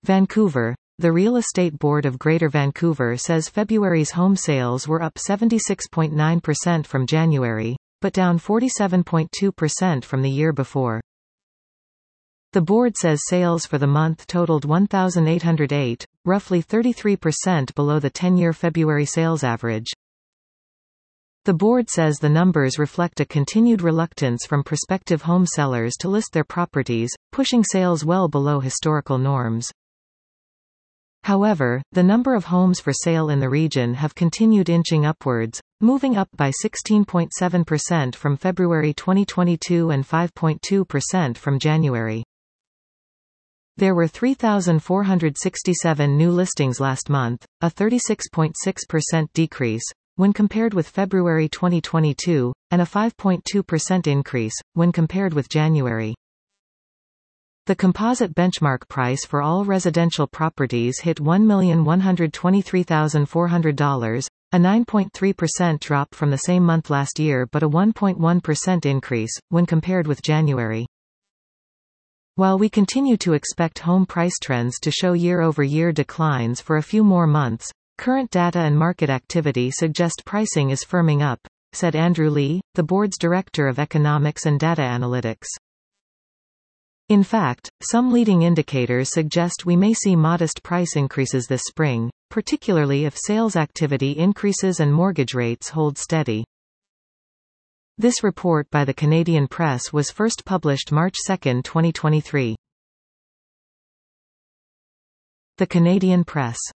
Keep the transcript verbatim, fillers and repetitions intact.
Vancouver. The Real Estate Board of Greater Vancouver says February's home sales were up seventy-six point nine percent from January, but down forty-seven point two percent from the year before. The board says sales for the month totaled one thousand eight hundred eight, roughly thirty-three percent below the ten-year February sales average. The board says the numbers reflect a continued reluctance from prospective home sellers to list their properties, pushing sales well below historical norms. However, the number of homes for sale in the region have continued inching upwards, moving up by sixteen point seven percent from February twenty twenty-two and five point two percent from January. There were three thousand four hundred sixty-seven new listings last month, a thirty-six point six percent decrease when compared with February twenty twenty-two, and a five point two percent increase when compared with January. The composite benchmark price for all residential properties hit one million one hundred twenty-three thousand four hundred dollars, a nine point three percent drop from the same month last year but a one point one percent increase when compared with January. While we continue to expect home price trends to show year-over-year declines for a few more months, current data and market activity suggest pricing is firming up, said Andrew Lee, the board's Director of Economics and Data Analytics. In fact, some leading indicators suggest we may see modest price increases this spring, particularly if sales activity increases and mortgage rates hold steady. This report by the Canadian Press was first published March second, twenty twenty-three. The Canadian Press.